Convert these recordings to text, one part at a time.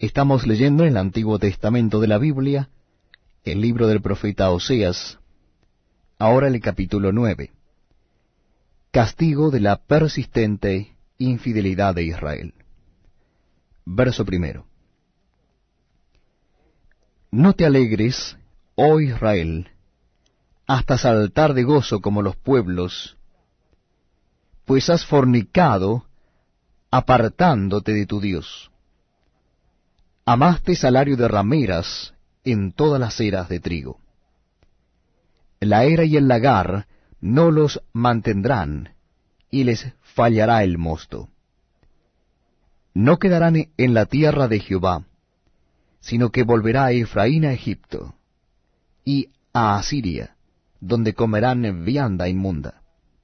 Estamos leyendo en el Antiguo Testamento de la Biblia, el libro del profeta Oseas, ahora el capítulo 9. Castigo de la persistente infidelidad de Israel. Verso primero. No te alegres, oh Israel, hasta saltar de gozo como los pueblos, pues has fornicado, apartándote de tu Dios. Amaste salario de rameras en todas las eras de trigo. La era y el lagar no los mantendrán, y les fallará el mosto. No quedarán en la tierra de Jehová, sino que volverá Efraín a Egipto, y a Asiria, donde comerán vianda inmunda.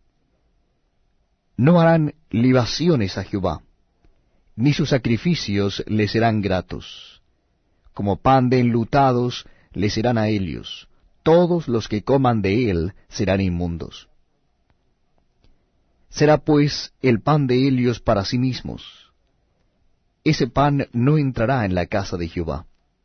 No harán libaciones a Jehová, ni sus sacrificios le serán gratos. Como pan de enlutados le serán a ellos, todos los que coman de él serán inmundos. Será pues el pan de ellos para sí mismos. Ese pan no entrará en la casa de Jehová.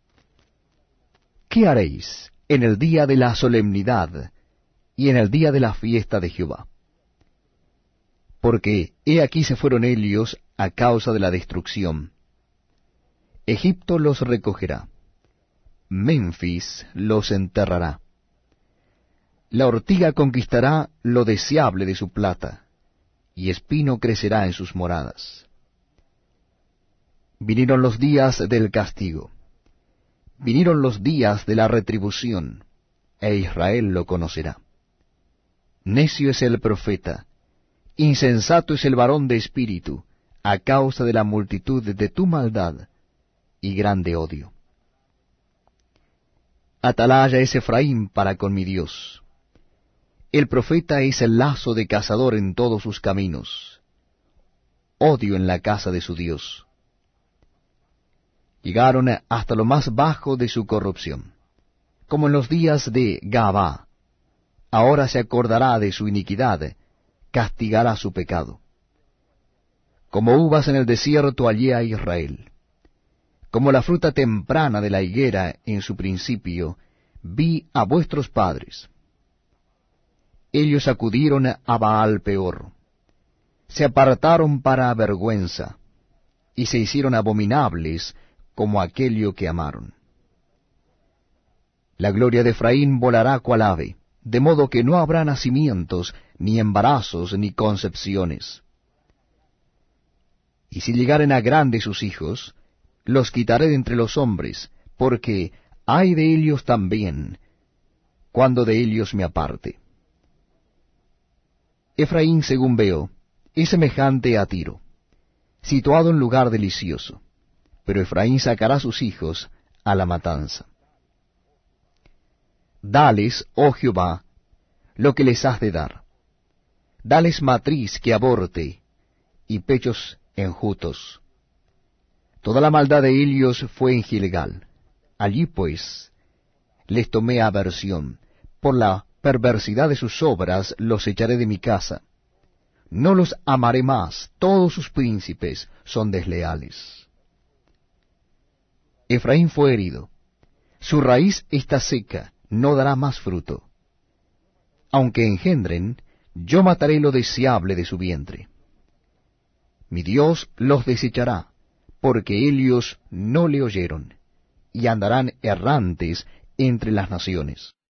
¿Qué haréis en el día de la solemnidad y en el día de la fiesta de Jehová? Porque he aquí se fueron ellos a causa de la destrucción. Egipto los recogerá, Memphis los enterrará. La ortiga conquistará lo deseable de su plata, y espino crecerá en sus moradas. Vinieron los días del castigo, vinieron los días de la retribución, e Israel lo conocerá. Necio es el profeta, insensato es el varón de espíritu, a causa de la multitud de tu maldad y grande odio. Atalaya es Efraín para con mi Dios. El profeta es el lazo de cazador en todos sus caminos. Odio en la casa de su Dios. Llegaron hasta lo más bajo de su corrupción, como en los días de Gabá. Ahora se acordará de su iniquidad, castigará su pecado. Como uvas en el desierto hallé a Israel. Como la fruta temprana de la higuera en su principio, vi a vuestros padres. Ellos acudieron a Baal peor, se apartaron para vergüenza, y se hicieron abominables como aquello que amaron. La gloria de Efraín volará cual ave, de modo que no habrá nacimientos, ni embarazos, ni concepciones. Y si llegaren a grandes sus hijos, los quitaré de entre los hombres, porque hay de ellos también, cuando de ellos me aparte. Efraín, según veo, es semejante a Tiro, situado en lugar delicioso, pero Efraín sacará sus hijos a la matanza. Dales, oh Jehová, lo que les has de dar. Dales matriz que aborte, y pechos enjutos. Toda la maldad de ellos fue en Gilgal. Allí pues les tomé aversión. Por la perversidad de sus obras los echaré de mi casa. No los amaré más, todos sus príncipes son desleales. Efraín fue herido. Su raíz está seca, no dará más fruto. Aunque engendren, yo mataré lo deseable de su vientre. Mi Dios los desechará, porque ellos no le oyeron, y andarán errantes entre las naciones.